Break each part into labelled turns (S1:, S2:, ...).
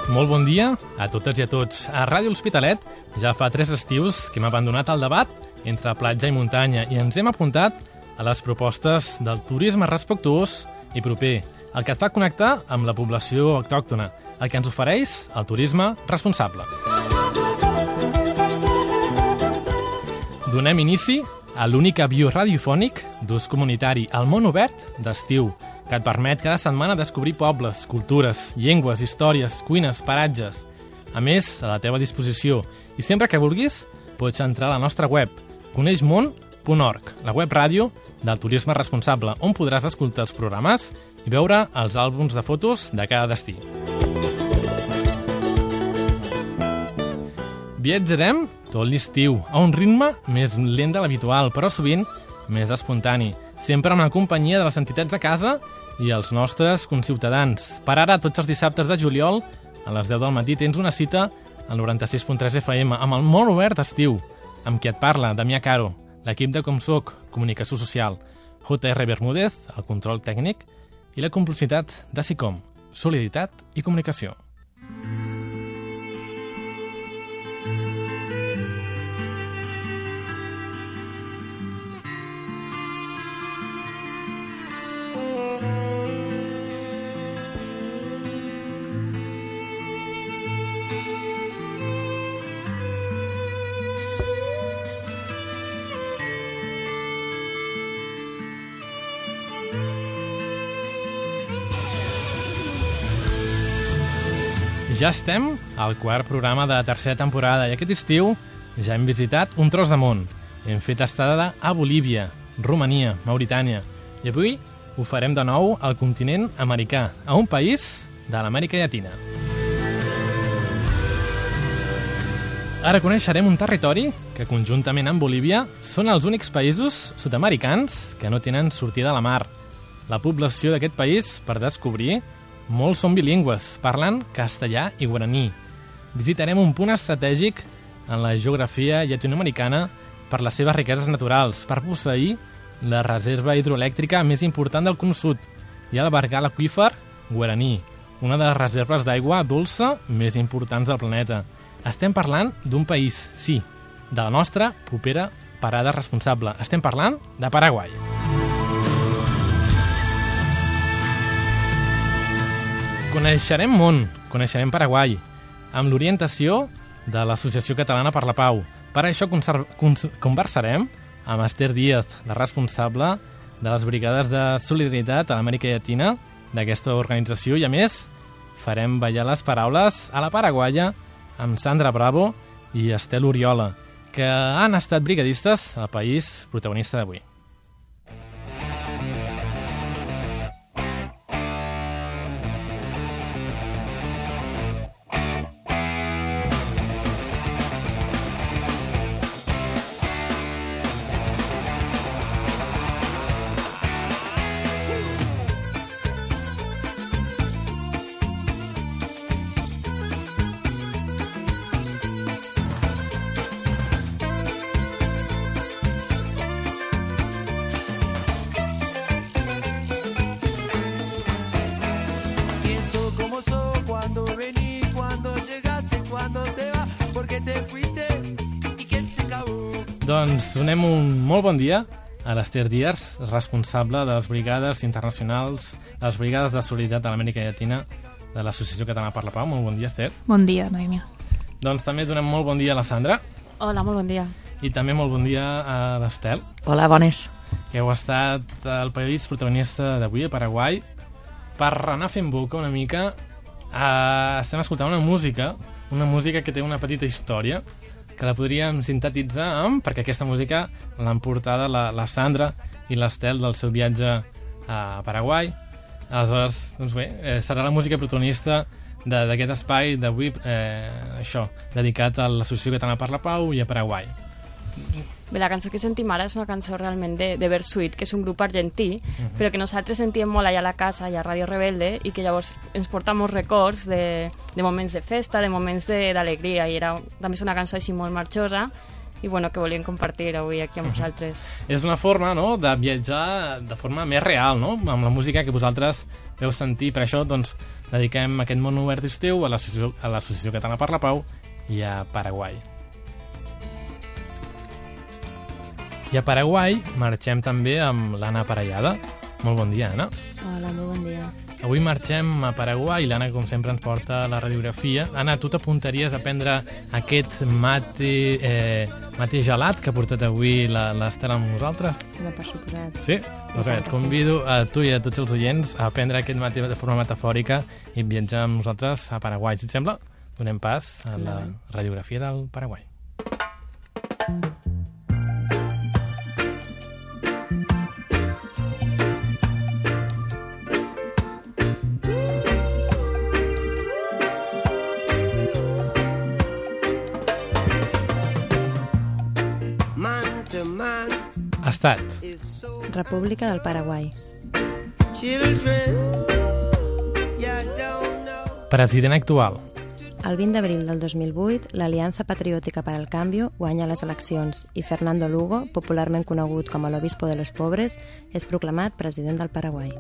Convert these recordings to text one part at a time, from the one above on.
S1: Molt bon dia a totes i a tots. A Ràdio L'Hospitalet ja fa 3 estius que hem abandonat el debat entre platja i muntanya i ens hem apuntat a les propostes del turisme respectuós i proper, el que et fa connectar amb la població autòctona, el que ens ofereix el turisme responsable. Donem inici a l'únic avió radiofònic d'ús comunitari al món obert d'estiu, que et permet cada setmana descobrir pobles, cultures, llengües, històries, cuines, paratges. A més, a la teva disposició, i sempre que vulguis, pots entrar a la nostra web, coneixmon.org, la web ràdio del turisme responsable, on podràs escoltar els programes i veure els àlbums de fotos de cada destí. Viatjarem tot l'estiu, a un ritme més lent de l'habitual, però sovint més espontani, sempre amb la companyia de les entitats de casa i els nostres conciutadans. Per ara, tots els dissabtes de juliol, a les 10 del matí, tens una cita al 96.3 FM amb el món obert d'estiu, amb qui et parla, Damià Caro, l'equip de Com Soc, Comunicació Social, JR Bermúdez, el control tècnic, i la complicitat de SICOM, Solidaritat i Comunicació. Ja estem al quart programa de la tercera temporada i aquest estiu ja hem visitat un tros de món. Hem fet estada a Bolívia, Romania, Mauritània i avui ho farem de nou al continent americà, a un país de l'Amèrica Llatina. Ara coneixerem un territori que conjuntament amb Bolívia són els únics països sud-americans que no tenen sortida a la mar. La població d'aquest país, per descobrir, molts són bilingües, parlen castellà i guaraní. Visitarem un punt estratègic en la geografia llatinoamericana per les seves riqueses naturals, per posseir la reserva hidroelèctrica més important del Con Sud i albergar l'aqüífer Guaraní, una de les reserves d'aigua dolça més importants del planeta. Estem parlant d'un país, sí, de la nostra propera parada responsable. Estem parlant de Paraguai. Coneixerem món, coneixerem Paraguai, amb l'orientació de l'Associació Catalana per la Pau. Per això conversarem amb Esther Díaz, la responsable de les brigades de solidaritat a l'Amèrica Llatina d'aquesta organització i, a més, farem ballar les paraules a la paraguaia amb Sandra Bravo i Estel Oriola, que han estat brigadistes al país protagonista d'avui. Doncs donem un molt bon dia a l'Esther Díaz, responsable de les brigades internacionals, de les brigades de solidaritat a l'Amèrica Llatina de l'Associació Catalana per la Pau. Molt bon dia, Esther.
S2: Bon dia, Noemia.
S1: Doncs també donem molt bon dia a la Sandra.
S3: Hola, molt bon dia.
S1: I també molt bon dia a l'Estel.
S4: Hola, bones.
S1: Que heu estat el país protagonista d'avui, a Paraguai. Per anar fent boca una mica, estem escoltant una música que té una petita història, que la podríem sintetitzar perquè aquesta música l'han portada la Sandra i l'Estel del seu viatge a Paraguai. Aleshores, doncs bé, serà la música protagonista d'aquest espai d'avui, dedicat a l'Associació Catalana per la Pau i a Paraguai.
S3: Bé, la cançó que sentim ara és una cançó realment de Versuit, que és un grup argentí, però que nosaltres sentíem molt allà a la casa, allà a Ràdio Rebelde, i que llavors ens porta molts records de moments de festa, de moments d'alegria, i també és una cançó així molt marxosa, i bueno, que volíem compartir avui aquí amb vosaltres.
S1: És una forma, no?, de viatjar de forma més real, no?, amb la música que vosaltres veu sentir. Per això, doncs, dediquem aquest món obert d'estiu a l'Associació Catalana per la Pau i a Paraguai. I a Paraguai marxem també amb l'Anna Parellada. Molt bon dia, Anna.
S2: Hola, molt bon dia.
S1: Avui marxem a Paraguai i l'Anna, com sempre, ens porta la radiografia. Anna, tu t'apuntaries a prendre aquest mate gelat que ha portat avui l'Estel amb nosaltres?
S2: Home, per suposat.
S1: Sí? Doncs et convido a tu i a tots els oients a prendre aquest mate de forma metafòrica i viatjar amb nosaltres a Paraguai. Si et sembla, donem pas a la radiografia del Paraguai. Estat.
S2: República del Paraguai.
S1: President actual.
S2: El 20 d'abril del 2008, l'Aliança Patriòtica per al Cambio guanya les eleccions i Fernando Lugo, popularment conegut com a l'Obispo de los Pobres, és proclamat president del Paraguai.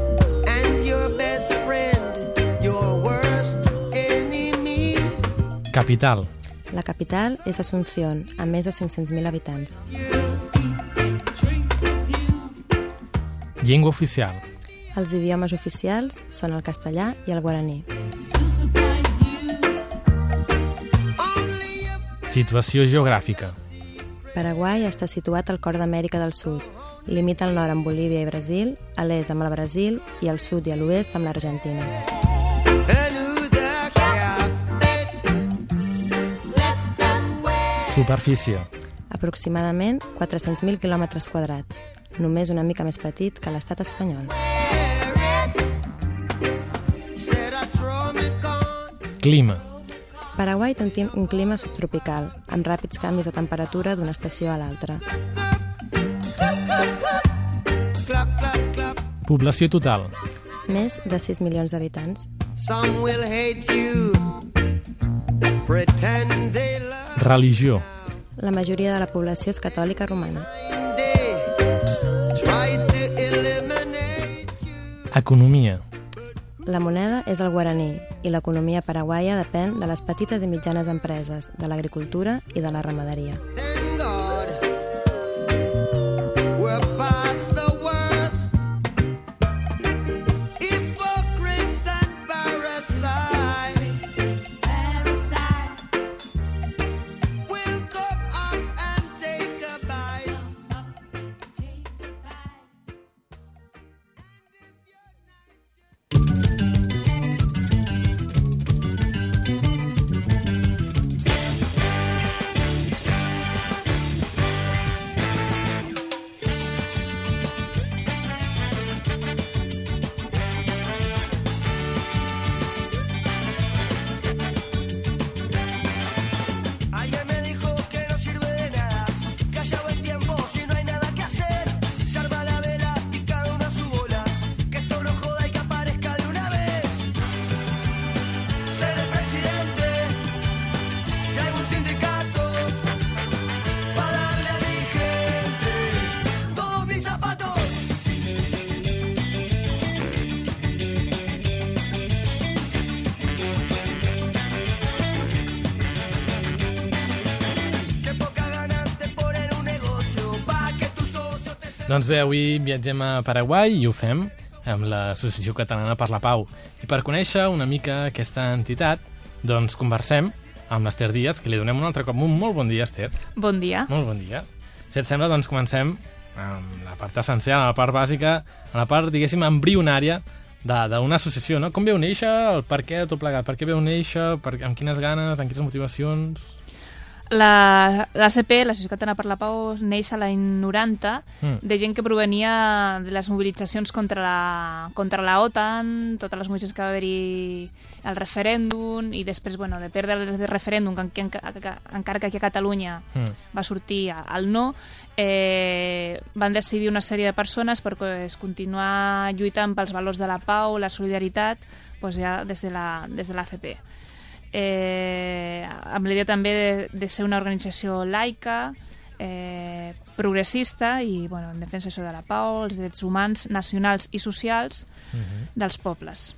S1: Capital.
S2: La capital és Asunción, amb més de 500.000 habitants.
S1: Llengua oficial.
S2: Els idiomes oficials són el castellà i el guaraní.
S1: Situació geogràfica.
S2: Paraguai està situat al cor d'Amèrica del Sud. Limita al nord amb Bolívia i Brasil, a l'est amb el Brasil i al sud i a l'oest amb l'Argentina.
S1: Superfície.
S2: Aproximadament 400.000 quilòmetres quadrats, només una mica més petit que l'estat espanyol.
S1: Clima.
S2: Paraguai té un clima subtropical, amb ràpids canvis de temperatura d'una estació a l'altra.
S1: Població total.
S2: Més de 6 milions d'habitants.
S1: Religió.
S2: La majoria de la població és catòlica romana.
S1: Economia.
S2: La moneda és el guaraní i l'economia paraguaia depèn de les petites i mitjanes empreses, de l'agricultura i de la ramaderia.
S1: Doncs bé, avui viatgem a Paraguai i ho fem amb l'Associació Catalana per la Pau. I per conèixer una mica aquesta entitat, doncs conversem amb l'Ester Díaz, que li donem un altre cop un molt bon dia, Ester.
S4: Bon dia.
S1: Molt bon dia. Si et sembla, doncs comencem amb la part essencial, amb la part bàsica, amb la part, diguéssim, embrionària d'una associació, no? Com veu néixer, el per què de tot plegat? Per què veu néixer, amb quines ganes, amb quines motivacions?
S4: L'ACP, l'Associació Catalana per la Pau, neix a l'any 90 de gent que provenia de les mobilitzacions contra la OTAN, totes les mobilitzacions que va haver-hi al referèndum i després, bueno, de perdre el referèndum, encara que aquí a Catalunya va sortir al no, van decidir una sèrie de persones per continuar lluitant pels valors de la pau, la solidaritat, doncs ja des de l'ACP. amb l'idea també de ser una organització laica, progressista i en defensa de la pau, els drets humans, nacionals i socials dels pobles.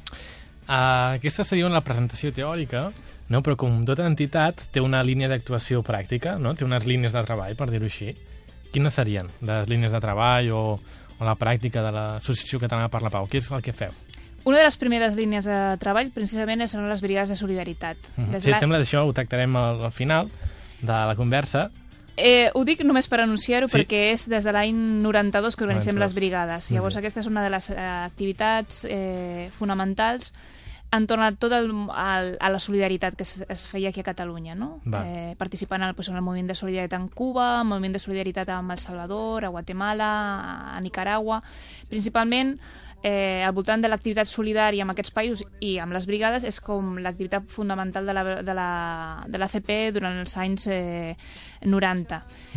S1: Aquesta seria una presentació teòrica, no? Però com tota entitat té una línia d'actuació pràctica, no? Té unes línies de treball, per dir-ho així. Quines serien les línies de treball o la pràctica de l'Associació Catalana per la Pau? Què és el que feu?
S4: Una de les primeres línies de treball precisament són les brigades de solidaritat.
S1: Si et sembla, d'això ho tractarem al final de la conversa.
S4: Ho dic només per anunciar-ho, perquè és des de l'any 92 que organitzem les brigades. Llavors aquesta és una de les activitats fonamentals entorn a tot a la solidaritat que es feia aquí a Catalunya, no? Participant en el moviment de solidaritat en Cuba, el moviment de solidaritat amb El Salvador, a Guatemala, a Nicaragua. Principalment al voltant de l'activitat solidària amb aquests països i amb les brigades és com l'activitat fundamental de l'ACP durant els anys 90.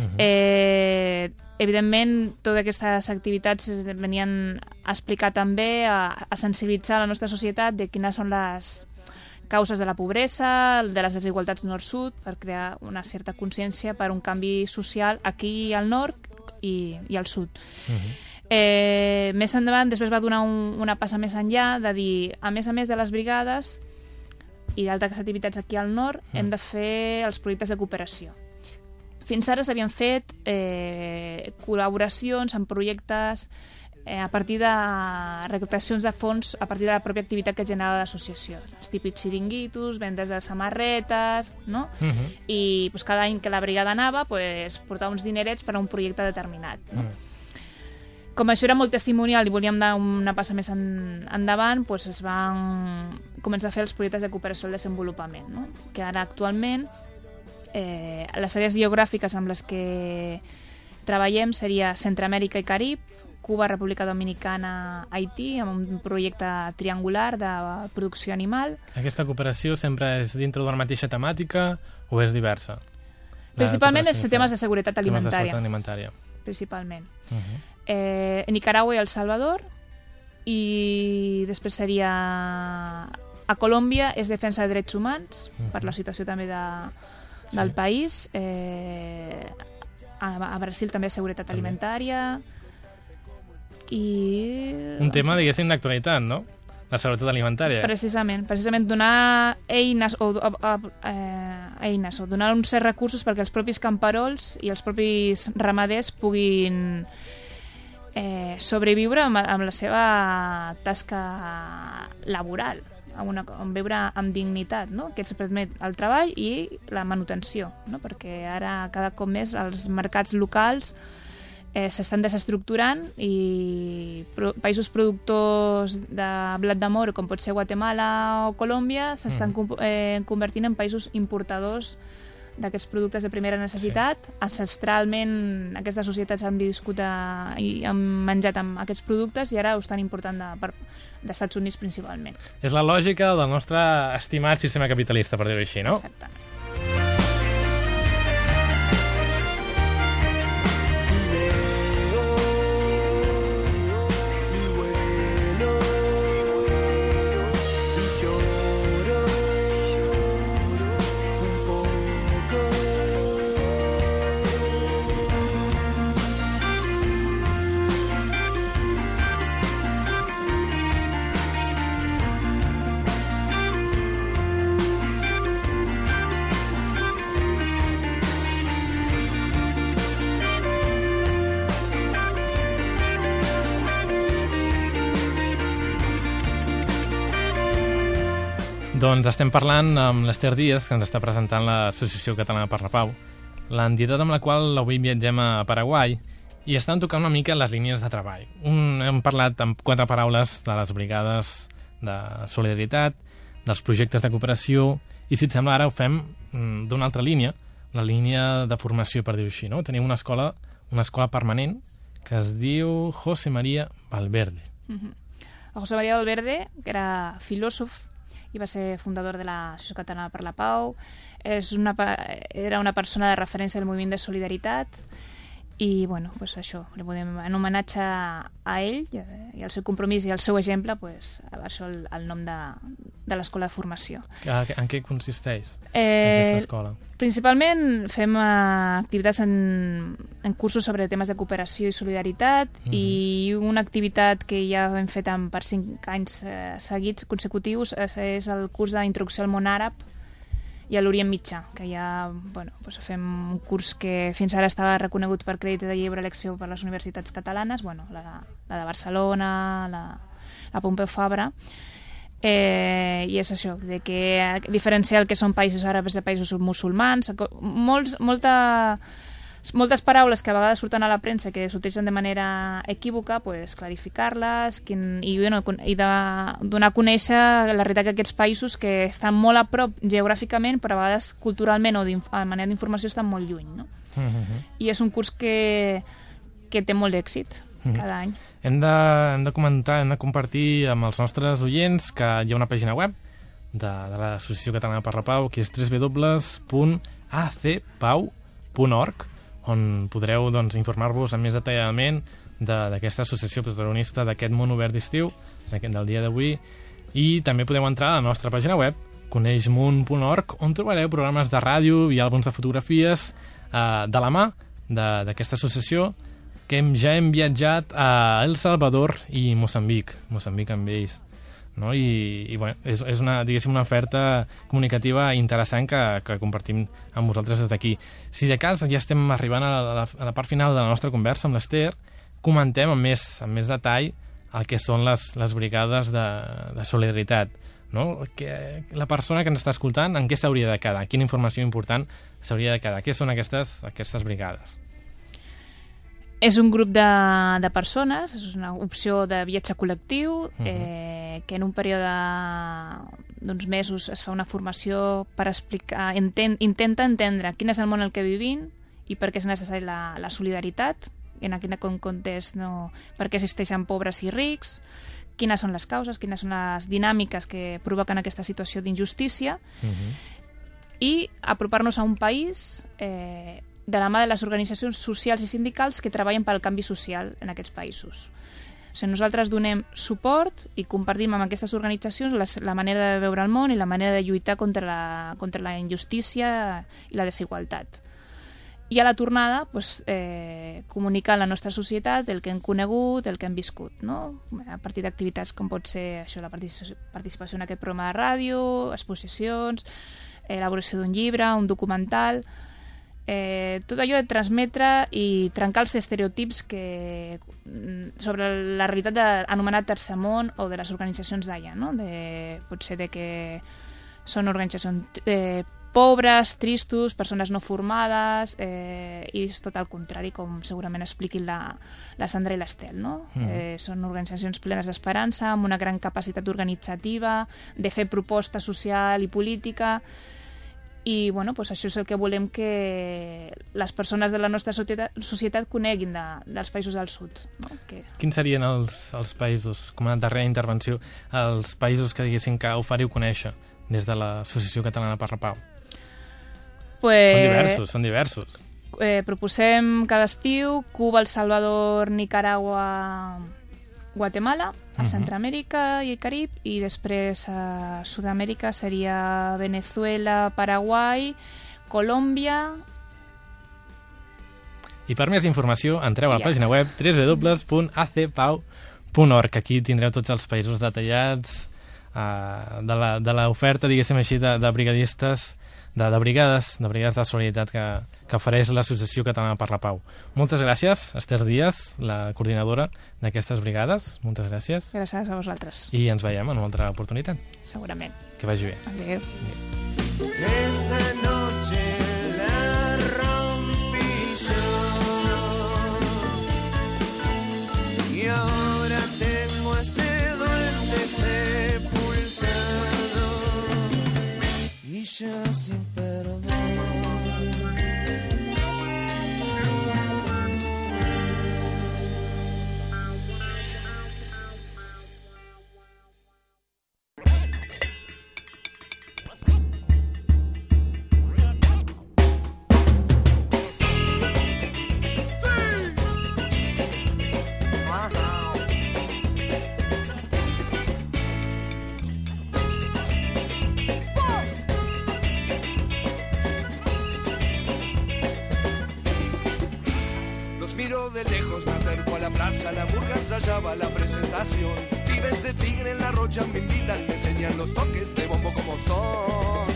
S4: Evidentment, totes aquestes activitats venien a explicar també, a sensibilitzar la nostra societat de quines són les causes de la pobresa, de les desigualtats nord-sud, per crear una certa consciència per un canvi social aquí al nord i al sud. Més endavant, després va donar una passa més enllà de dir, a més de les brigades i d'altres activitats aquí al nord, hem de fer els projectes de cooperació. Fins ara s'havien fet col·laboracions en projectes a partir de recaptacions de fons a partir de la pròpia activitat que generava l'associació. Els típics xiringuitos, vendes de samarretes, no? I cada any que la brigada anava portava uns dinerets per a un projecte determinat, no? Com això era molt testimonial i volíem dar una passa més endavant, es van començar a fer els projectes de cooperació al desenvolupament, no? Que ara actualment les àrees geogràfiques amb les que treballem seria Centroamèrica i Carib, Cuba, República Dominicana, Haití, amb un projecte triangular de producció animal.
S1: Aquesta cooperació sempre és dintre d'una mateixa temàtica o és diversa?
S4: Principalment és temes de seguretat alimentària.
S1: Temes de seguretat alimentària.
S4: Principalment. Nicaragua i El Salvador, i després seria a Colòmbia és defensa de drets humans per la situació també del país, a Brasil també seguretat alimentària i...
S1: Un tema, diguéssim, d'actualitat, no? La seguretat alimentària.
S4: Precisament donar eines o donar uns certs recursos perquè els propis camperols i els propis ramaders puguin sobreviure amb la seva tasca laboral, viure amb dignitat, no? Que ens permet el treball i la manutenció, no? Perquè ara cada cop més els mercats locals s'estan desestructurant i països productors de blat de moro, com pot ser Guatemala o Colòmbia, s'estan convertint en països importadors d'aquests productes de primera necessitat. Ancestralment aquestes societats han viscut i han menjat amb aquests productes i ara ho estan important d'Estats Units principalment.
S1: És la lògica del nostre estimat sistema capitalista, per dir-ho així, no?
S4: Exactament.
S1: Doncs estem parlant amb l'Ester Díaz, que ens està presentant l'Associació Catalana per la Pau, l'entitat amb la qual avui viatgem a Paraguai, i estan tocant una mica les línies de treball. Hem parlat amb 4 paraules de les brigades de solidaritat, dels projectes de cooperació, i si et sembla ara ho fem d'una altra línia, la línia de formació, per dir-ho així, no? Tenim una escola permanent que es diu José María Valverde.
S4: El José María Valverde, que era filòsof, i va ser fundador de l'Associació Catalana per la Pau, era una persona de referència del moviment de solidaritat i bueno, pues això, en homenatge a ell i al seu compromís i al seu exemple, pues, això el nom de l'escola de formació.
S1: En què consisteix aquesta escola?
S4: Principalment fem activitats en cursos sobre temes de cooperació i solidaritat, i una activitat que ja hem fet per 5 anys seguits consecutius és el curs d'introducció al món àrab i a l'Orient Mitjà, que ja fem un curs que fins ara estava reconegut per crèdit de lliure elecció per les universitats catalanes, la de Barcelona, la Pompeu Fabra, i és això, de que diferenciar el que són països àrabs de països musulmans, moltes paraules que a vegades surten a la premsa que s'utilitzen de manera equívoca, pues, clarificar-les i donar a conèixer la realitat d'aquests països que estan molt a prop geogràficament, però a vegades culturalment o de manera d'informació estan molt lluny, no? I és un curs que té molt d'èxit cada any.
S1: Hem de comentar, hem de compartir amb els nostres oients que hi ha una pàgina web de l'Associació Catalana per la Pau, que és www.acpau.org, on podreu informar-vos amb més detalladament d'aquesta associació protagonista d'aquest món obert d'estiu, del dia d'avui, i també podeu entrar a la nostra pàgina web, coneixmunt.org, on trobareu programes de ràdio i àlbums de fotografies de la mà d'aquesta associació, que ja hem viatjat a El Salvador i Moçambic amb ells. No? I bueno, és una oferta comunicativa interessant que compartim amb vosaltres des d'aquí. Si de cas ja estem arribant a la part final de la nostra conversa amb l'Ester, comentem amb més detall el que són les brigades de solidaritat. No? La persona que ens està escoltant, en què s'hauria de quedar? Quina informació important s'hauria de quedar? Què són aquestes brigades?
S4: És un grup de persones, és una opció de viatge col·lectiu, que en un període d'uns mesos es fa una formació per explicar, intenta entendre quin és el món en què vivim i per què és necessari la solidaritat, en quin context, per què existeixen pobres i rics, quines són les causes, quines són les dinàmiques que provoquen aquesta situació d'injustícia, i apropar-nos a un país de la mà de les organitzacions socials i sindicals que treballen pel canvi social en aquests països. O sigui, nosaltres donem suport i compartim amb aquestes organitzacions la manera de veure el món i la manera de lluitar contra la injustícia i la desigualtat. I a la tornada, comunicar a la nostra societat el que hem conegut, el que hem viscut, no? A partir d'activitats com pot ser això, la participació en aquest programa de ràdio, exposicions, elaboració d'un llibre, un documental, tot allò de transmetre i trencar els estereotips sobre la realitat anomenat tercer món o de les organitzacions d'allà, no? Pot ser que són organitzacions pobres, tristos, persones no formades, i és tot el contrari, com segurament expliquin la Sandra i l'Estel, no? Són organitzacions plenes d'esperança, amb una gran capacitat organitzativa, de fer proposta social i política. I això és el que volem que les persones de la nostra societat coneguin dels països del sud. No?
S1: Quins serien els països, com a darrera intervenció, els països que diguessin que oferiu conèixer des de l'Associació Catalana per la Pau? Són diversos.
S4: Proposem cada estiu Cuba, El Salvador, Nicaragua, Guatemala, a Centroamèrica i el Carib, i després a Sud-amèrica seria Venezuela, Paraguai, Colòmbia.
S1: I per més informació entreu a la pàgina web www.acpau.org. Aquí tindreu tots els països detallats de l'oferta, diguéssim així, de brigadistes, de brigades de solidaritat que ofereix l'Associació Catalana per la Pau. Moltes gràcies, Ester Díaz, la coordinadora d'aquestes brigades. Moltes gràcies.
S4: Gràcies a vosaltres.
S1: I ens veiem en una altra oportunitat.
S4: Segurament.
S1: Que vagi bé.
S4: Adéu.
S5: Esa noche la rompí yo y ahora tengo este duende sepultado y ya sin perdón. de lejos me acerco a la plaza, la murga ensayaba la presentación. Pibes de tigre en la rocha me invitan, me enseñan los toques de bombo como son.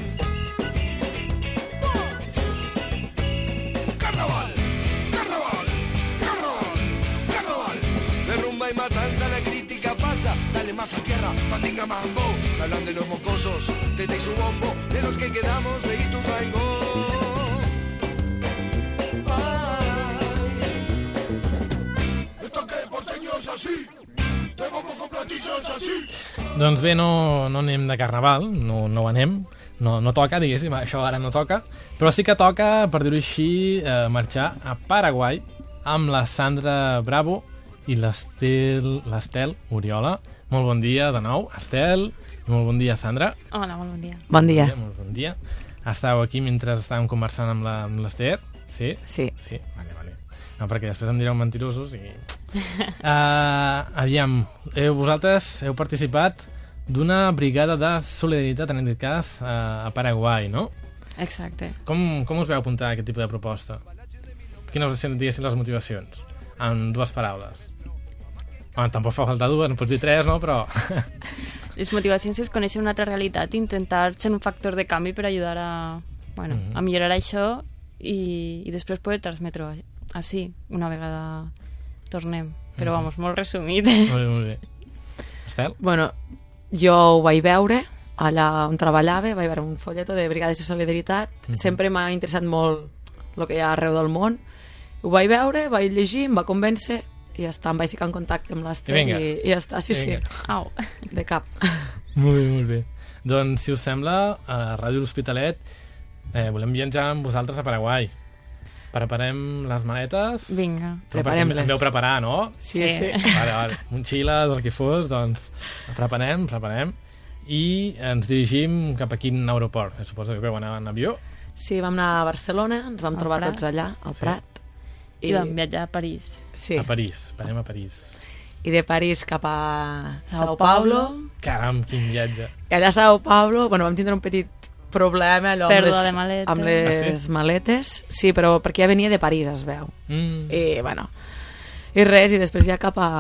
S5: Carnaval, carnaval, carnaval, carnaval. De rumba y matanza la crítica pasa, dale más a tierra, mandinga mambo. Hablan de los mocosos, teta y su bombo, de los que quedamos de Ituzaingó.
S1: Doncs bé, no anem de carnaval, no anem, no toca, diguéssim, això ara no toca, però sí que toca, per dir-ho així, marxar a Paraguai amb la Sandra Bravo i l'Estel Oriola. Molt bon dia de nou, Estel, i molt bon dia, Sandra.
S3: Hola, molt bon dia.
S6: Bon dia.
S1: Molt bon dia. Estàveu aquí mentre estàvem conversant amb l'Ester? Sí?
S6: Sí.
S1: Sí, vale. No, perquè després em direu mentirosos i... aviam, vosaltres heu participat d'una brigada de solidaritat, en aquest cas, a Paraguai, no?
S3: Exacte.
S1: Com us veu apuntar a aquest tipus de proposta? Quines diguessin les motivacions? En dues paraules. Bueno, tampoc fa falta dues, no pots dir tres, no? Però...
S3: Les motivacions és conèixer una altra realitat i intentar ser un factor de canvi per ajudar a millorar això i després poder transmetre així, una vegada tornem. Però, vamos, molt resumit.
S1: Molt bé. Estel?
S6: Bueno, jo ho vaig veure allà on treballava, vaig veure un folleto de brigades de solidaritat. Sempre m'ha interessat molt el que hi ha arreu del món. Ho vaig veure, vaig llegir, em va convèncer i ja està, em vaig ficar en contacte amb l'Estel i ja està, sí.
S3: Au.
S6: De cap.
S1: Molt bé. Doncs, si us sembla, a Ràdio L'Hospitalet volem viatjar amb vosaltres a Paraguai. Preparem les maletes.
S6: Vinga, preparem-les.
S1: Em veu preparar, no?
S6: Sí.
S1: Vale. Motxilles, el que fos, doncs preparem. I ens dirigim cap a quin aeroport? Suposo que vau anar en avió.
S6: Sí, vam anar a Barcelona, ens vam trobar tots allà, al Prat.
S3: I vam viatjar a París.
S6: Sí.
S1: A París, anem a París.
S6: I de París cap a Sao Paulo.
S1: Caram, quin viatge.
S6: I allà a Sao Paulo, bueno, vam tindre un petit problema allò amb les maletes. Sí, però perquè ja venia de París, es veu. I, bueno, i res, i després ja cap a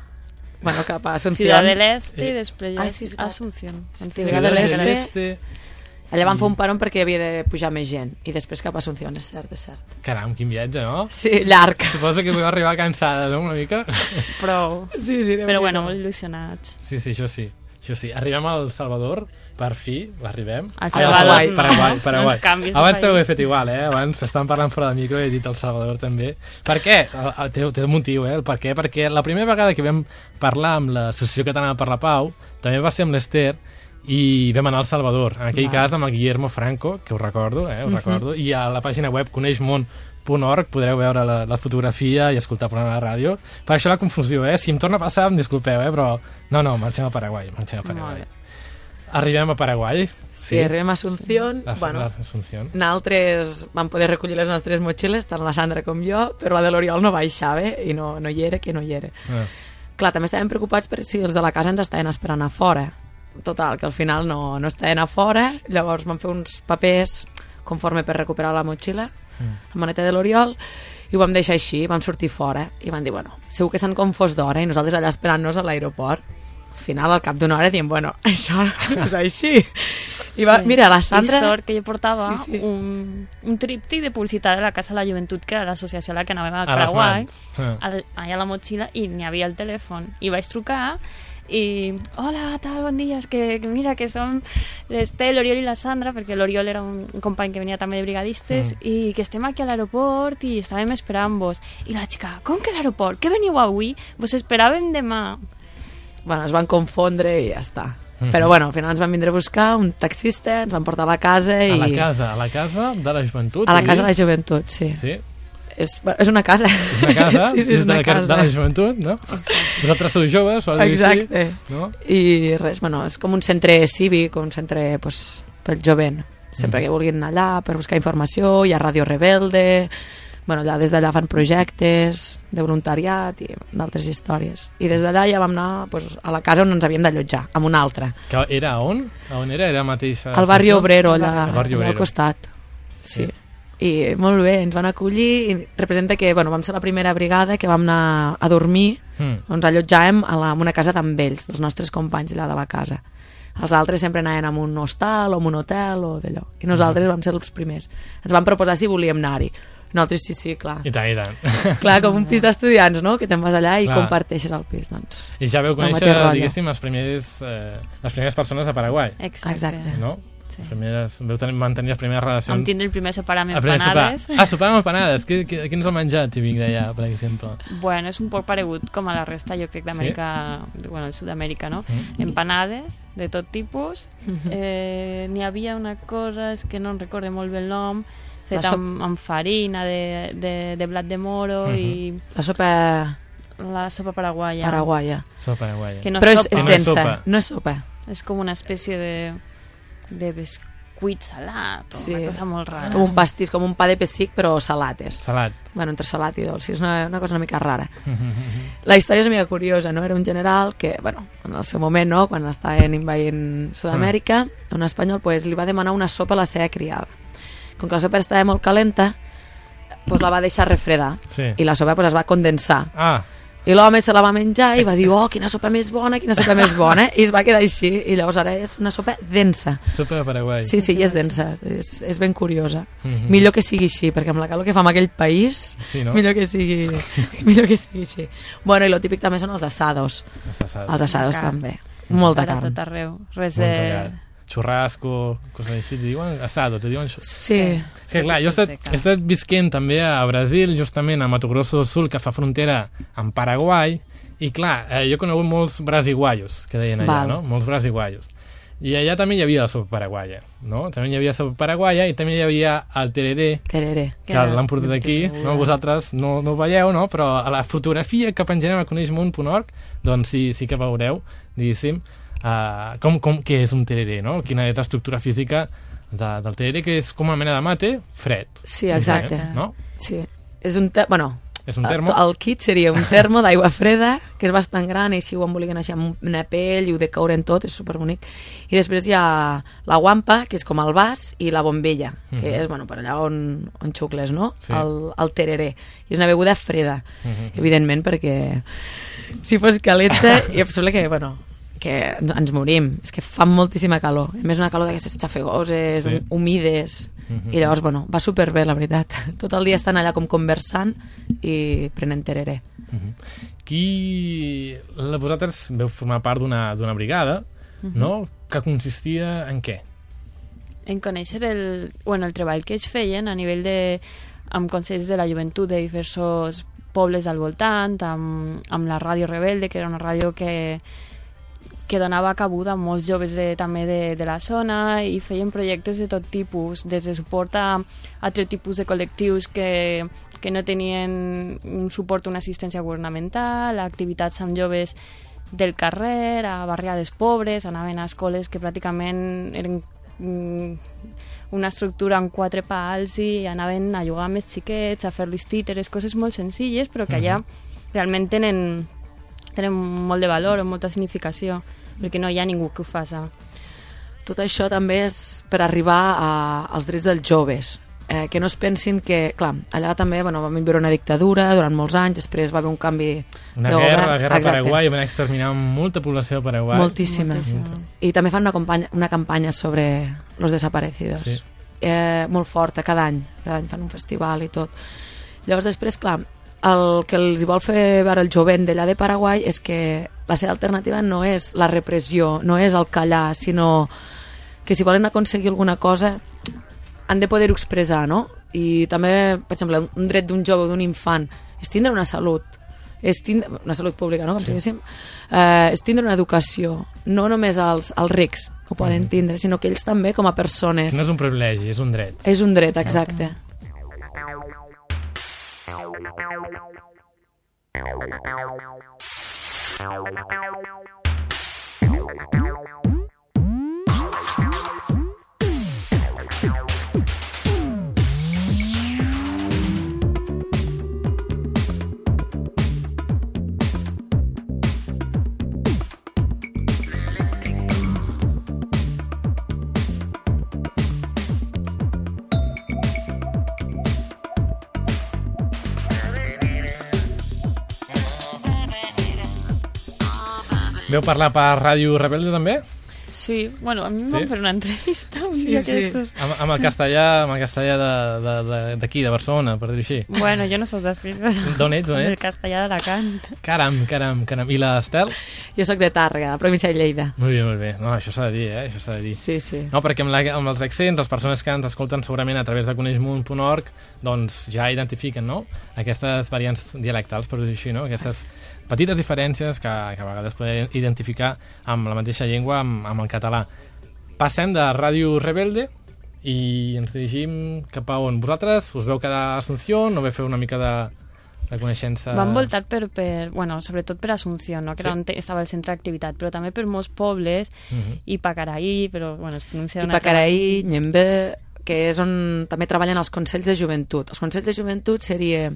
S6: Asunción.
S3: Ciudad del Este i després ja Asunción.
S6: Ciudad del Este. Allà vam fer un paron perquè havia de pujar més gent. I després cap a Asunción, és cert.
S1: Caram, quin viatge, no?
S6: Sí, llarg.
S1: Suposo que vull arribar cansada, no?, una mica.
S3: Prou.
S6: Sí,
S3: però bueno, molt il·lusionats.
S1: Sí, això sí. Arribem al Salvador, per fi, arribem.
S3: Al Salvador,
S1: Paraguai. Abans t'ho he fet igual, Abans estàvem parlant fora de micro i he dit el Salvador també. Per què? Té un motiu, el per què? Perquè la primera vegada que vam parlar amb l'Associació Catalana per la Pau també va ser amb l'Ester i vam anar al Salvador, en aquell cas amb el Guillermo Franco, que ho recordo, i a la pàgina web coneixmont.org podreu veure la fotografia i escoltar per la ràdio. Per això la confusió, si em torna a passar em disculpeu, però no, marxem a Paraguai. Arribem a Paraguai.
S6: Sí, arribem a Asunción. Nosaltres vam poder recollir les nostres motxilles, tant la Sandra com jo, però la de l'Oriol no baixava i no hi era. Clar, també estàvem preocupats per si els de la casa ens estaven esperant a fora. Total, que al final no estaven a fora. Llavors vam fer uns papers conforme per recuperar la motxilla, la maneta de l'Oriol, i ho vam deixar així, vam sortir fora i vam dir, bueno, segur que s'han confós d'hora i nosaltres allà esperant-nos a l'aeroport. Al final, al cap d'una hora, diem, bueno, això no és així. I mira, la Sandra...
S3: I sort que jo portava un tríptic de publicitat de la Casa de la Joventut, que era l'associació a la que anàvem a Paraguai, allà a la motxilla, i n'hi havia el telèfon. I vaig trucar i hola, tal, bon dia, és que mira que som l'Estel, l'Oriol i la Sandra, perquè l'Oriol era un company que venia també de brigadistes, i que estem aquí a l'aeroport i estàvem esperant-vos. I la xica, com que l'aeroport? Que veniu avui? Vos esperàvem demà.
S6: Bueno, es van confondre i ja està. Però bueno, al final ens van vindre a buscar un taxista, ens van portar a la casa i...
S1: A la casa de la joventut?
S6: A la casa de la joventut, sí. És una casa.
S1: És una casa?
S6: Sí, és una casa.
S1: De la joventut, no? Vosaltres sou joves, o
S6: exacte. No? I res, bueno, és com un centre cívic, un centre pel jovent. Sempre que vulguin anar allà per buscar informació, hi ha Ràdio Rebelde... Bueno, allà des d'allà fan projectes de voluntariat i d'altres històries. I des d'allà ja vam anar a la casa on ens havíem d'allotjar, amb una altra.
S1: Que era on? On era? Era mateix...
S6: Al barri Obrero, allà al costat. Sí. I molt bé, ens van acollir i representa que vam ser la primera brigada que vam anar a dormir, ens allotjàvem en una casa amb ells, dels nostres companys allà de la casa. Els altres sempre anaven a un hostal o a un hotel o d'allò, i nosaltres vam ser els primers. Ens van proposar si volíem anar-hi. Nosaltres sí, clar.
S1: I tant.
S6: Clar, com un pis d'estudiants, no?, que te'n vas allà i comparteixes el pis, doncs.
S1: I ja veu conèixer, diguéssim, les primeres persones de Paraguai.
S6: Exacte.
S1: No? Sí. Veu mantenir les primeres relacions...
S3: Vam tindre el primer sopar amb empanades.
S1: Sopar amb empanades. Quin és el menjar típic d'allà, per exemple?
S3: Bueno, és un poc paregut com a la resta, jo crec, d'Amèrica, bueno, de Sud-amèrica, no? Empanades de tot tipus. N'hi havia una cosa, és que no en recordo molt bé el nom, feta amb farina de blat de moro i... La sopa paraguaya.
S1: Sopa paraguaya.
S6: Però és densa, no és sopa.
S3: És com una espècie de biscuit salat, o una cosa molt rara.
S6: És com un pastís, com un pa de pessic, però salat és.
S1: Salat.
S6: Bueno, entre salat i dolç, és una cosa una mica rara. La història és una mica curiosa, no? Era un general que, bueno, en el seu moment, no?, quan estaven invadint Sud-amèrica, un espanyol pues, li va demanar una sopa a la seva criada. Com que la sopa estava molt calenta, pues, la va deixar refredar, i la sopa pues, es va condensar. I l'home se la va menjar i va dir, oh, quina sopa més bona, i es va quedar així, i llavors ara és una sopa densa.
S1: Sopa de Paraguai.
S6: Sí, i és densa, és ben curiosa. Millor que sigui així, perquè amb la calor que fa en aquell país, millor que sigui així. Bueno, i lo típic també són els assados. Els assados també. Molta carn.
S3: Tot arreu. Res de...
S1: Churrasco, coses així, te diuen assado, te diuen...
S6: Sí.
S1: És que clar, jo he estat visquent també a Brasil, justament a Mato Grosso do Sul, que fa frontera amb Paraguai, i clar, jo he conegut molts brasiguaios, que deien allà, no? Molts brasiguaios. I allà també hi havia la sopa paraguaya, no? També hi havia sopa paraguaya i també hi havia el tereré, que l'han portat aquí, no? Vosaltres no ho veieu, no? Però a la fotografia que penjarem a coneixement.org, doncs sí que veureu, diguéssim, què és un tereré, no? Quina és l'estructura física del tereré, que és com una mena de mate fred.
S6: Sí, exacte.
S1: No?
S6: Sí. És un termo. El kit seria un termo d'aigua freda, que és bastant gran, i així ho emboliguen així amb una pell i ho decoren tot, és superbonic. I després hi ha la guampa, que és com el vas, i la bombella, que és, bueno, per allà on xucles, no? El tereré. I és una beguda freda, evidentment, perquè si fos calenta, i em sembla que, bueno, que ens morim, és que fa moltíssima calor, a més una calor d'aquestes xafegoses, humides, i llavors, bueno, va superbé, la veritat. Tot el dia estan allà com conversant i prenent tereré.
S1: Vosaltres veu formar part d'una brigada, no? Que consistia en què?
S3: En conèixer el treball que es feien a nivell amb consells de la joventut de diversos pobles al voltant, amb la Ràdio Rebelde, que era una ràdio que donava cabuda a molts joves també de la zona, i feien projectes de tot tipus, des de suport a altres tipus de col·lectius que no tenien un suport, una assistència governamental, a activitats amb joves del carrer, a barriades pobres, anaven a escoles que pràcticament eren una estructura amb 4 pals i anaven a jugar amb els xiquets, a fer-los títeres, coses molt senzilles, però que allà realment tenen molt de valor o molta significació, perquè no hi ha ningú que ho faci.
S6: Tot això també és per arribar als drets dels joves, que no es pensin que, clar, allà també vam viure una dictadura durant molts anys, després va haver un canvi
S1: de govern. La guerra a Paraguai, van exterminar molta població de Paraguai.
S6: Moltíssima. I també fan una campanya sobre los desaparecidos. Sí. Molt forta, cada any fan un festival i tot. Llavors després, clar, el que els vol fer veure el jovent d'allà de Paraguai és que la seva alternativa no és la repressió, no és el callar, sinó que si volen aconseguir alguna cosa han de poder-ho expressar, no? I també, per exemple, un dret d'un jove o d'un infant és tindre una salut, una salut pública, no? Com si diguéssim, és tindre una educació, no només els rics que ho poden tindre, sinó que ells també com a persones.
S1: No és un privilegi, és un dret.
S6: És un dret, exacte.
S1: Veu parlar per Ràdio Rebelde també?
S3: Sí, bueno, a mi em van fer una entrevista un dia aquestos.
S1: Amb el castellà d'aquí, de Barcelona, per dir-ho així.
S3: Bueno, jo no soc d'ací, però...
S1: D'on ets?
S3: Del castellà d'Alacant.
S1: Caram. I l'Estel?
S6: Jo soc de Tàrrega, de la província de Lleida.
S1: Molt bé. No, això s'ha de dir, Això s'ha de dir.
S6: Sí.
S1: No, perquè amb els accents, les persones que ens escolten segurament a través de coneixmunt.org, doncs ja identifiquen, no?, aquestes variants dialectals, per dir-ho així, no?, aquestes petites diferències que a vegades podem identificar amb la mateixa llengua, amb el català. Passem de Ràdio Rebelde i ens dirigim cap a on? Vosaltres us veu quedar a Asunción o veu fer una mica de coneixença?
S3: Vam voltar bueno, sobretot per Asunción, no? Que era on estava el centre d'activitat, però també per molts pobles, i Pacaraí, però bueno, es pronuncia
S6: una... I Pacaraí, Nyembe, que és on també treballen els consells de joventut. Els consells de joventut seria...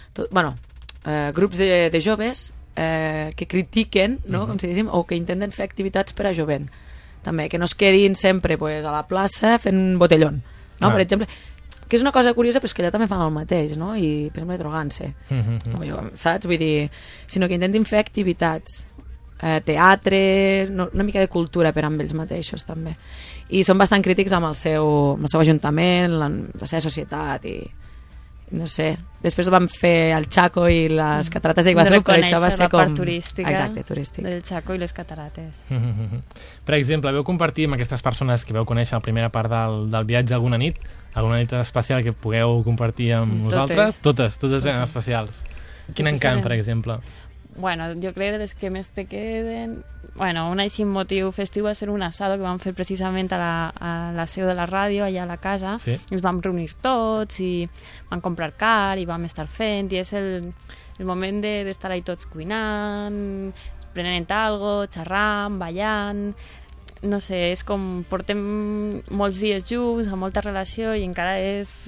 S6: grups de joves que critiquen, no? Com si diguéssim, o que intenten fer activitats per a jovent. També, que no es quedin sempre pues, a la plaça fent botellón, no? Per exemple, que és una cosa curiosa, però és que allà també fan el mateix, no? I, per exemple, drogant-se. Saps? Vull dir, sinó que intentin fer activitats, teatre, una mica de cultura per amb ells mateixos, també. I són bastant crítics amb el seu ajuntament, la seva societat i... no sé, després vam fer el Chaco i les catarates d'Iguazú, però això va ser com...
S3: la part turística.
S6: Exacte, turístic.
S3: Del Chaco i les catarates.
S1: Per exemple, veu compartir amb aquestes persones que veu conèixer la primera part del viatge alguna nit especial que pugueu compartir amb nosaltres? Totes eren especials. Quin encant, per exemple?
S3: Bueno, jo crec de les que més te queden... Bueno, un així motiu festiu va ser un asado que vam fer precisament a la seu de la ràdio, allà a la casa.
S1: Sí.
S3: Ens vam reunir tots i vam comprar car i vam estar fent, i és el moment d'estar ahí tots cuinant, prenent algo, xerrant, ballant... No sé, és com portem molts dies junts, amb molta relació, i encara és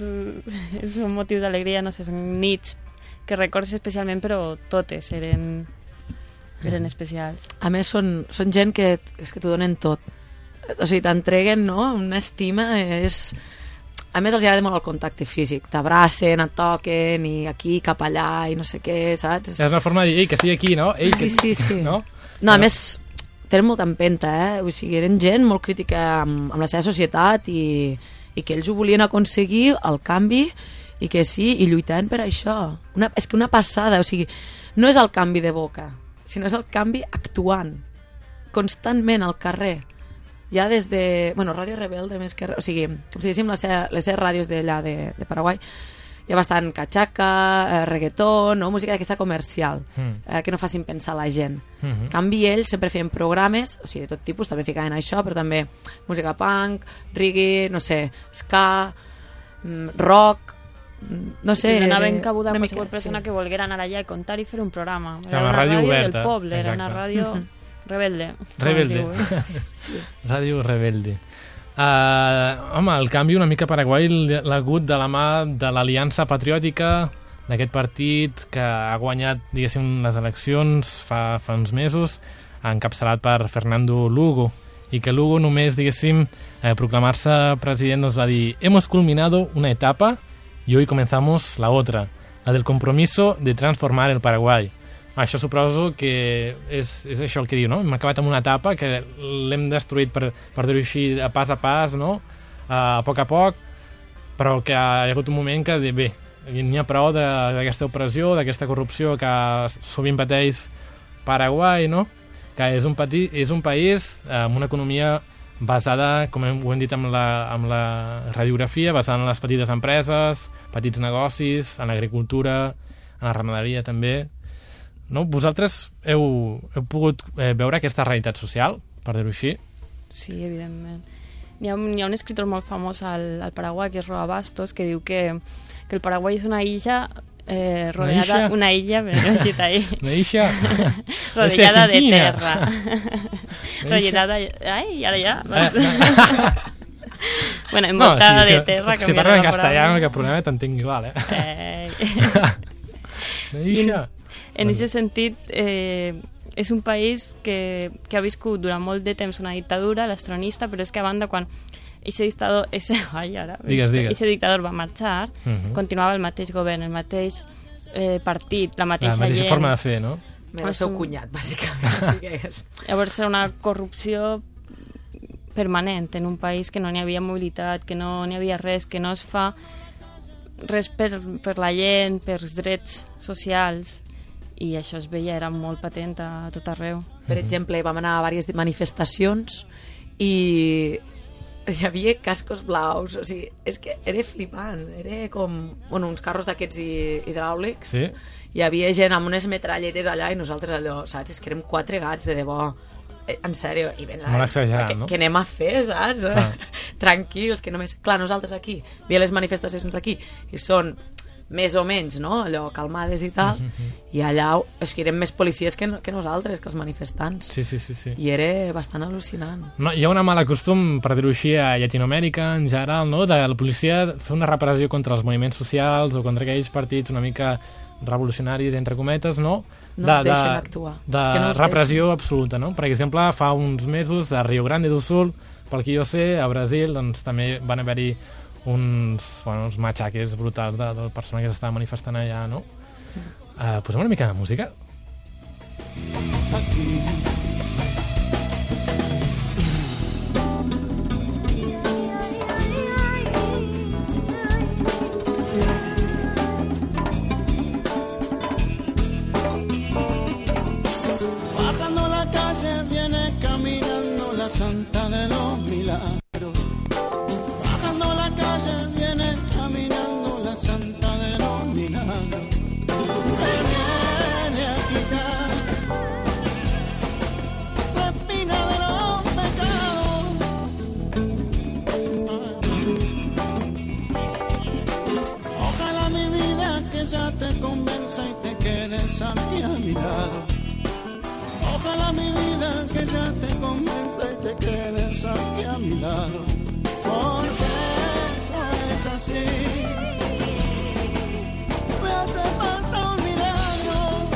S3: un motiu d'alegria, no sé, són nits que recordes especialment, però totes eren especials.
S6: A més, són gent que és que t'ho donen tot. O sigui, t'entreguen, no?, una estima, és... A més, els agrada molt el contacte físic. T'abracen, et toquen, i aquí, cap allà, i no sé què, saps?
S1: És una forma de dir, ei, que sigui aquí, no? Ei,
S6: sí.
S1: No,
S6: a més, tenen molta empenta, O sigui, eren gent molt crítica amb la seva societat i que ells ho volien aconseguir, el canvi, i que sí, i lluitant per això. És que una passada, o sigui, no és el canvi de boca, sinó és el canvi actuant, constantment al carrer. Ja des de... Bueno, Ràdio Rebelde, més que... O sigui, com si diguéssim, les seves ràdios d'allà de Paraguai, ja bastant cachaca, reggaeton, no? Música d'aquesta comercial, que no facin pensar la gent. En canvi, ells sempre feien programes, o sigui, de tot tipus, també ficaven això, però també música punk, reggae, no sé, ska, rock... No sé...
S3: I donaven cabuda a qualsevol persona que volguera anar allà a contar i fer un programa.
S1: Era una ràdio oberta.
S3: Del poble, era una ràdio rebelde.
S1: Ràdio Rebelde. Home, el canvi una mica a Paraguai l'ha hagut de la mà de l'Aliança Patriòtica, d'aquest partit que ha guanyat, diguéssim, les eleccions fa uns mesos, encapçalat per Fernando Lugo, i que Lugo només, diguéssim, proclamar-se president nos va dir: hemos culminado una etapa y hoy comenzamos la otra, la del compromiso de transformar el Paraguay. Això suposo que és això el que diu, no? Hem acabat amb una etapa que l'hem destruït, per dir-ho així, a pas, no? A poc, però que hi ha hagut un moment que, bé, n'hi ha prou d'aquesta opressió, d'aquesta corrupció que sovint pateix Paraguai, no? Que és un país amb una economia basada, com ho hem dit amb la radiografia, basada en les petites empreses, petits negocis, en l'agricultura, en la ramaderia també. No? Vosaltres heu pogut veure aquesta realitat social, per dir-ho així?
S3: Sí, evidentment. Hi ha un escritor molt famós al Paraguai, que és Roa Bastos, que diu que el Paraguai és una illa rodeada... Una illa, però no he dit ahí.
S1: Una illa?
S3: Rodeada de terra. Rodeada... Ai, ara ja... Bueno, envoltada de terra...
S1: Si parla en castellà, no hi ha cap problema, t'entenc igual, Una illa...
S3: En aquest sentit, és un país que ha viscut durant molt de temps una dictadura, l'estronista, però és que a banda, quan aquest dictador va marxar, continuava el mateix govern, el mateix partit, la mateixa gent.
S1: La mateixa forma de fer, no?
S6: El seu cunyat, bàsicament.
S3: Llavors era una corrupció permanent en un país que no n'hi havia mobilitat, que no n'hi havia res, que no es fa res per la gent, per els drets socials, i això es veia, era molt patent a tot arreu.
S6: Per exemple, vam anar a diverses manifestacions i hi havia cascos blaus, o sigui, és que era flipant, era com, bueno, uns carros d'aquests hidràulics, sí. Hi havia gent amb unes metralletes allà i nosaltres allò, saps, és que érem 4 gats de debò, en sèrio, i ben,
S1: molt exagerat, no?
S6: Què anem a fer, saps? Tranquils, que només... Clar, nosaltres aquí, veiem les manifestacions aquí, i són més o menys, no?, allò, calmades i tal, i allà és que eren més policies que nosaltres, que els manifestants.
S1: Sí.
S6: I era bastant al·lucinant.
S1: No, hi ha una mala costum, per dir-ho així, a Llatinoamèrica, en general, no?, de la policia fer una repressió contra els moviments socials o contra aquells partits una mica revolucionaris, entre cometes, no?
S6: No els deixen actuar.
S1: De repressió absoluta, no? Per exemple, fa uns mesos a Rio Grande do Sul, pel que jo sé, a Brasil, doncs també van haver-hi uns matxaques brutals de persones que s'estaven manifestant allà, no? Posem una mica de música.
S7: Bajando la calle viene caminando la Santa de los Milagros. Ojalá mi vida que ya te convenza y te quedes aquí a mi lado, porque no es así, me hace falta un milagro.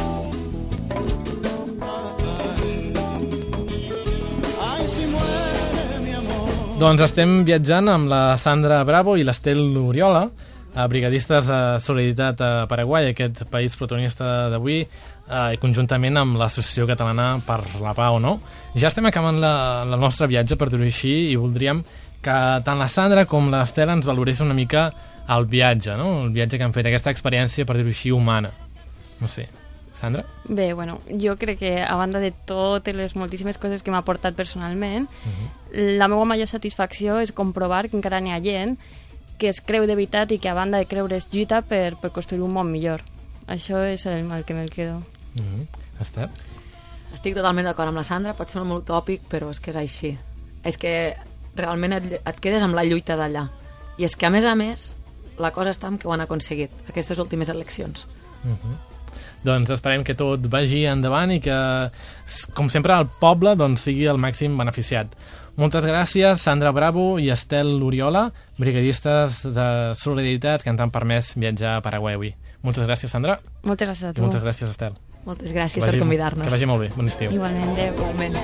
S7: Ay, si muere mi amor.
S1: Doncs estem viatjant amb la Sandra Bravo i l'Estel Oriola, brigadistes de Solidaritat a Paraguai, aquest país protagonista d'avui, i conjuntament amb l'Associació Catalana per la Pau, no? Ja estem acabant el nostre viatge, per dir-ho així, i voldríem que tant la Sandra com l'Estel ens valorés una mica el viatge, no? El viatge que han fet, aquesta experiència, per dir-ho així, humana. No sé, Sandra?
S3: Bé, bueno, jo crec que a banda de totes les moltíssimes coses que m'ha portat personalment, la meva major satisfacció és comprovar que encara n'hi ha gent que es creu de veritat i que a banda de creure es lluita per construir un món millor. Això és el que me'l quedo.
S1: Estel?
S6: Estic totalment d'acord amb la Sandra, pot ser molt utòpic, però és que és així. És que realment et quedes amb la lluita d'allà. I és que, a més, la cosa està en que ho han aconseguit, aquestes últimes eleccions.
S1: Doncs esperem que tot vagi endavant i que, com sempre, el poble doncs, sigui el màxim beneficiat. Moltes gràcies, Sandra Bravo i Estel Oriola, brigadistes de Solidaritat que ens han permès viatjar a Paraguai avui. Moltes gràcies, Sandra.
S3: Moltes gràcies a tu.
S1: I moltes gràcies, Estel.
S6: Moltes gràcies per convidar-nos.
S1: Que vagi molt bé. Bon estiu.
S3: Igualment, adéu.
S6: Igualment.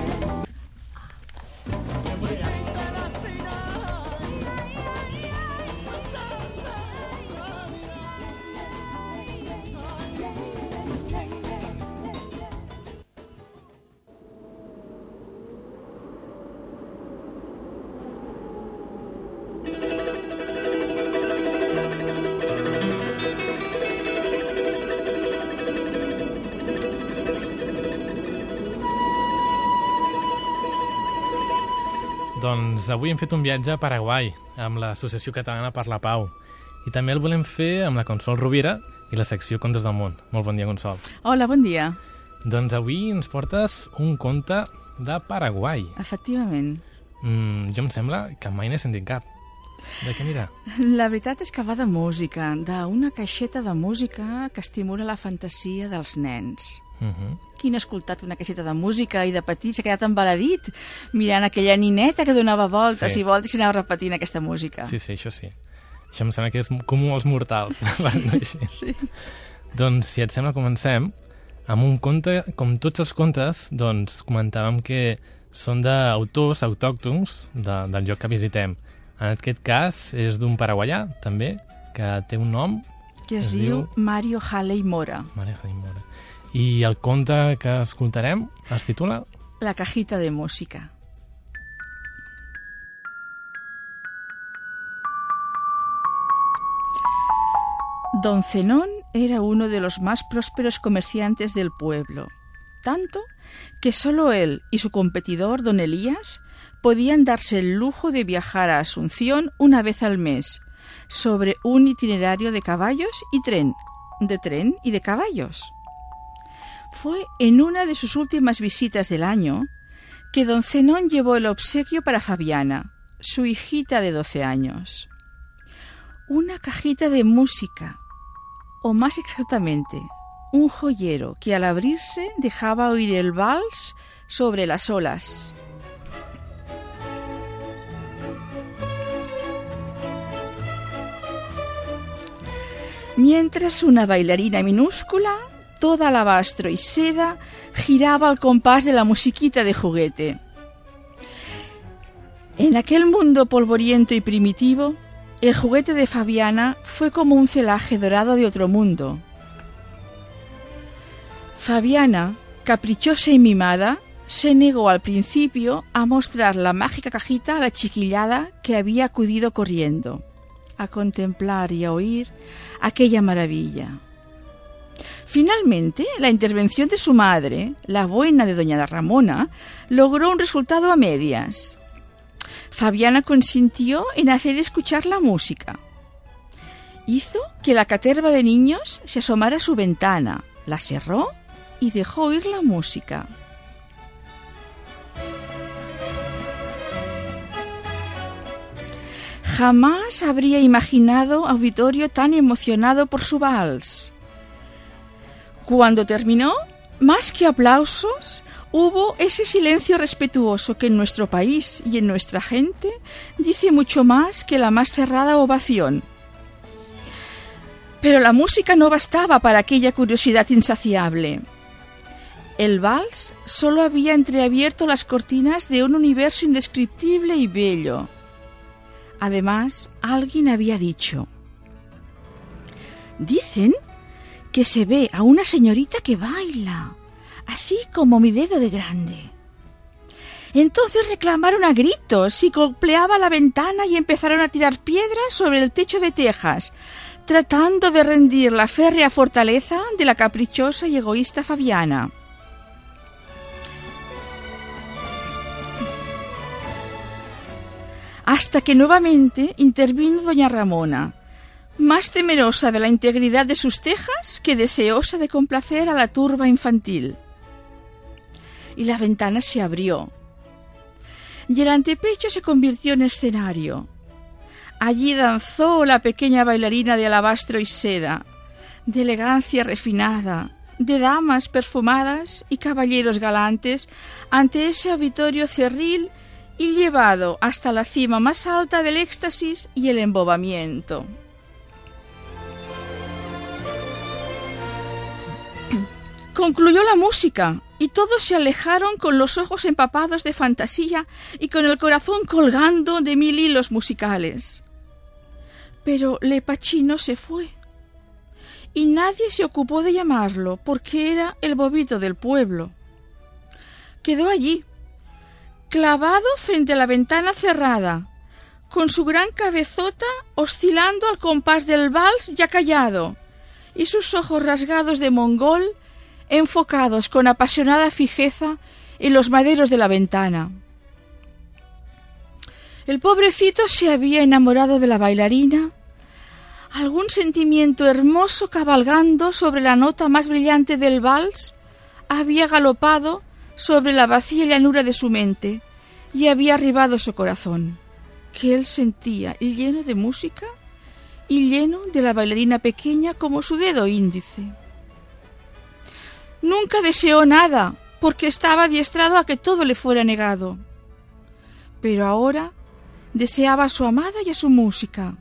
S1: Doncs avui hem fet un viatge a Paraguai amb l'Associació Catalana per la Pau i també el volem fer amb la Consol Rovira i la secció Contes del Món. Molt bon dia, Consol.
S8: Hola, bon dia.
S1: Doncs avui ens portes un conte de Paraguai.
S8: Efectivament.
S1: Jo em sembla que mai n'he sentit cap. De què anirà?
S8: La veritat és que va de música, d'una caixeta de música que estimula la fantasia dels nens. Qui n'ha escoltat una caixeta de música i de petit s'ha quedat embaladit mirant aquella nineta que donava voltes i voltes i anava repetint aquesta música.
S1: Sí, això sí. Això em sembla que és comú als mortals.
S8: Sí.
S1: Doncs, si et sembla, comencem amb un conte, com tots els contes, doncs comentàvem que són d'autors autòctons del lloc que visitem. En aquest cas és d'un paraguaià, també, que té un nom...
S8: Que es diu Mario Halley Mora.
S1: Mario Halley Mora. I el conte que escoltarem es titula?
S8: la cajita de música. Don Zenón era uno de los más prósperos comerciantes del pueblo, tanto que solo él y su competidor, don Elías, podían darse el lujo de viajar a Asunción una vez al mes, sobre un itinerario de caballos y tren, de tren y de caballos. Fue en una de sus últimas visitas del año que don Zenón llevó el obsequio para Fabiana, su hijita de 12 años. Una cajita de música, o más exactamente, un joyero que al abrirse dejaba oír el vals sobre las olas. Mientras una bailarina minúscula, toda alabastro y seda, giraba al compás de la musiquita de juguete. En aquel mundo polvoriento y primitivo, el juguete de Fabiana fue como un celaje dorado de otro mundo. Fabiana, caprichosa y mimada, se negó al principio a mostrar la mágica cajita a la chiquillada que había acudido corriendo a contemplar y a oír aquella maravilla. Finalmente, la intervención de su madre, la buena de doña Ramona, logró un resultado a medias. Fabiana consintió en hacer escuchar la música. Hizo que la caterva de niños se asomara a su ventana, la cerró y dejó oír la música. Jamás habría imaginado auditorio tan emocionado por su vals. Cuando terminó, más que aplausos, hubo ese silencio respetuoso que en nuestro país y en nuestra gente dice mucho más que la más cerrada ovación. Pero la música no bastaba para aquella curiosidad insaciable. El vals solo había entreabierto las cortinas de un universo indescriptible y bello. Además, alguien había dicho: dicen que se ve a una señorita que baila, así como mi dedo de grande. Entonces reclamaron a gritos y golpeaba la ventana y empezaron a tirar piedras sobre el techo de tejas, tratando de rendir la férrea fortaleza de la caprichosa y egoísta Fabiana. Hasta que nuevamente intervino doña Ramona, más temerosa de la integridad de sus tejas que deseosa de complacer a la turba infantil. Y la ventana se abrió, y el antepecho se convirtió en escenario. Allí danzó la pequeña bailarina de alabastro y seda, de elegancia refinada, de damas perfumadas y caballeros galantes ante ese auditorio cerril y llevado hasta la cima más alta del éxtasis y el embobamiento. Concluyó la música y todos se alejaron con los ojos empapados de fantasía y con el corazón colgando de 1000 hilos musicales. Pero Lepachino se fue y nadie se ocupó de llamarlo porque era el bobito del pueblo. Quedó allí, clavado frente a la ventana cerrada, con su gran cabezota oscilando al compás del vals ya callado, y sus ojos rasgados de mongol enfocados con apasionada fijeza en los maderos de la ventana. El pobrecito se había enamorado de la bailarina, algún sentimiento hermoso cabalgando sobre la nota más brillante del vals había galopado sobre la vacía llanura de su mente y había arribado su corazón, que él sentía lleno de música y lleno de la bailarina pequeña como su dedo índice. Nunca deseó nada, porque estaba adiestrado a que todo le fuera negado. Pero ahora deseaba a su amada y a su música.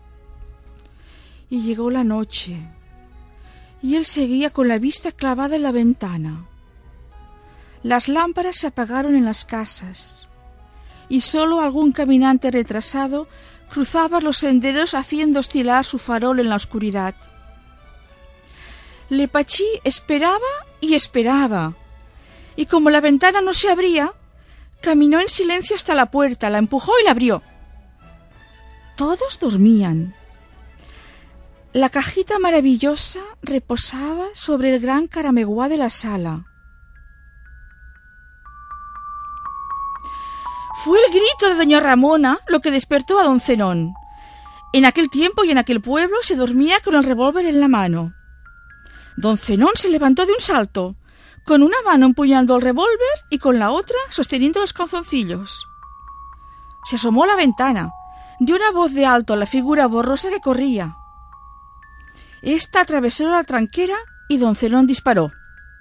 S8: Y llegó la noche, y él seguía con la vista clavada en la ventana. Las lámparas se apagaron en las casas, y solo algún caminante retrasado cruzaba los senderos haciendo oscilar su farol en la oscuridad. Lepachí esperaba, y como la ventana no se abría, caminó en silencio hasta la puerta, la empujó y la abrió. Todos dormían. La cajita maravillosa reposaba sobre el gran carameguá de la sala. Fue el grito de doña Ramona lo que despertó a don Zenón. En aquel tiempo y en aquel pueblo se dormía con el revólver en la mano. Don Zenón se levantó de un salto, con una mano empuñando el revólver y con la otra sosteniendo los calzoncillos. Se asomó a la ventana, dio una voz de alto a la figura borrosa que corría. Esta atravesó la tranquera y don Zenón disparó.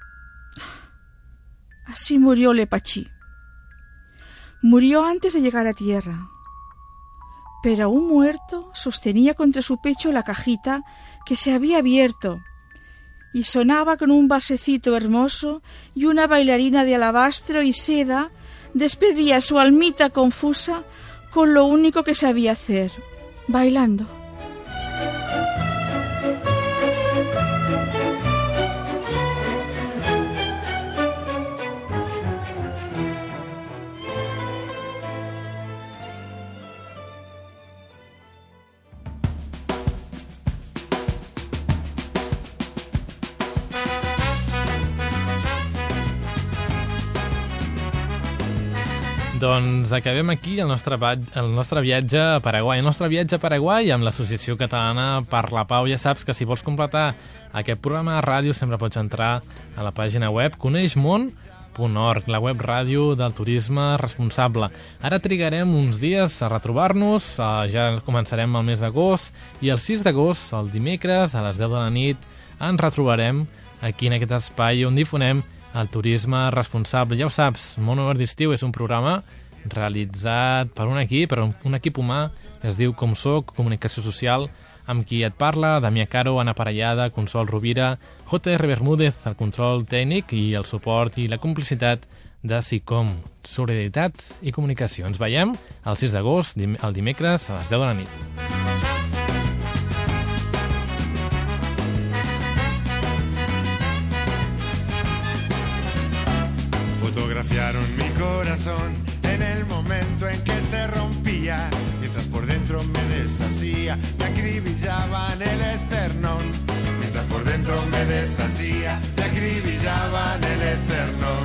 S8: Así murió Lepachí. Murió antes de llegar a tierra. Pero aún muerto sostenía contra su pecho la cajita que se había abierto y sonaba con un valsecito hermoso, y una bailarina de alabastro y seda despedía su almita confusa con lo único que sabía hacer, bailando.
S1: Doncs acabem aquí el nostre viatge a Paraguai. El nostre viatge a Paraguai amb l'Associació Catalana per la Pau. Ja saps que si vols completar aquest programa de ràdio sempre pots entrar a la pàgina web coneixmon.org, la web ràdio del turisme responsable. Ara trigarem uns dies a retrobar-nos, ja començarem el mes d'agost, i el 6 d'agost, el dimecres, a les 10 de la nit, ens retrobarem aquí en aquest espai on difonem el turisme responsable. Ja ho saps, Món Obert d'Estiu és un programa realitzat per un equip humà que es diu Com Soc, Comunicació Social, amb qui et parla Damià Caro, Anna Parellada, Consol Rovira, J.R. Bermúdez, el control tècnic i el suport i la complicitat de SICOM, Solidaritat i Comunicació. Ens veiem el 6 d'agost, el dimecres, a les 10 de la nit.
S5: Fotografiaron mi corazón en el momento en que se rompía, mientras por dentro me deshacía, me acribillaban el esternón. Mientras por dentro me deshacía, me acribillaban el esternón.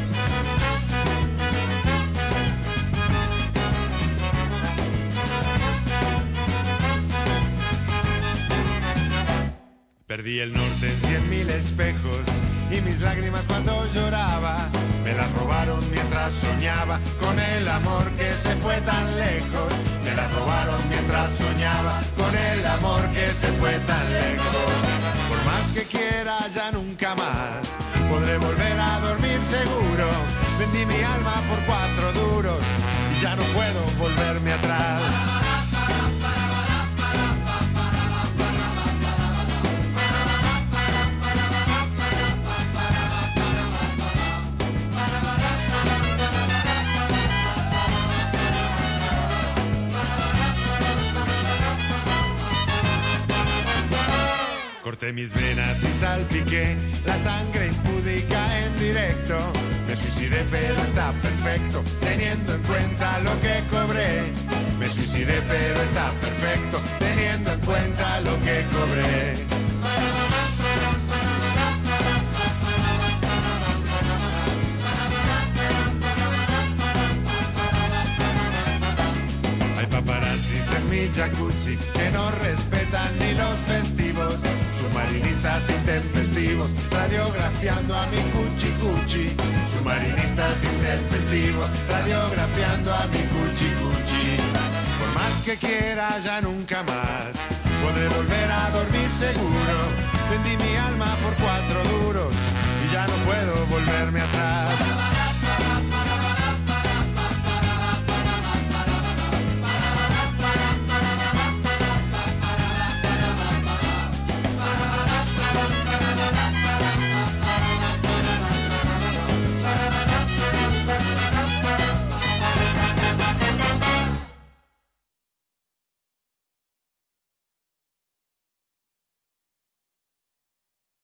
S5: Perdí el norte en 100.000 espejos y mis lágrimas cuando lloraba me las robaron mientras soñaba con el amor que se fue tan lejos. Me las robaron mientras soñaba con el amor que se fue tan lejos. Por más que quiera ya nunca más podré volver a dormir seguro. Vendí mi alma por 4 duros y ya no puedo volverme atrás. Corté mis venas y salpiqué la sangre impúdica en directo. Me suicidé pero está perfecto, teniendo en cuenta lo que cobré. Me suicidé pero está perfecto, teniendo en cuenta lo que cobré. Hay paparazzis en mi jacuzzi que no respetan ni los festivos. Submarinistas intempestivos, radiografiando a mi cuchi-cuchi. Submarinistas intempestivos, radiografiando a mi cuchi-cuchi. Por más que quiera ya nunca más podré volver a dormir seguro. Vendí mi alma por 4 duros y ya no puedo volverme atrás.